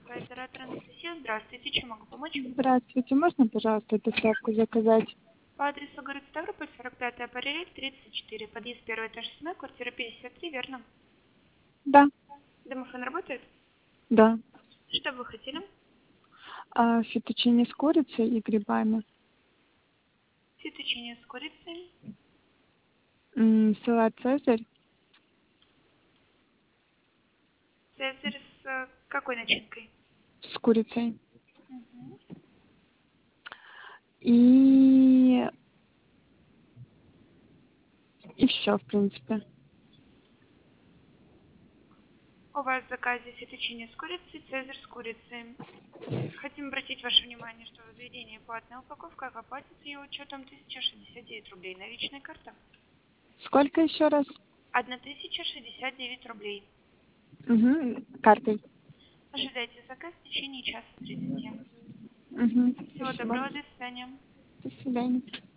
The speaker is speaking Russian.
Оператор Анастасия, здравствуйте, чем могу помочь? Здравствуйте, можно, пожалуйста, доставку заказать? По адресу город Ставрополь, 45-я Параллель, 34, подъезд 1 этаж 7, квартира 53, верно? Да, Домофон работает? да. Что бы вы хотели? Фетучини с курицей и грибами. Фетучини с курицей, Салат «Цезарь» цезарь с какой начинкой? с курицей. Мгм. И... И все, в принципе. У вас в заказе фетучини с курицей, цезарь с курицей. Хотим обратить ваше внимание, что в заведении платная упаковка, а оплатится ее учетом 1069 рублей. Наличная карта. Сколько еще раз? 1069 рублей. Картой. Ожидайте заказ в течение часа 30. Всего Спасибо. доброго, до свидания. До свидания.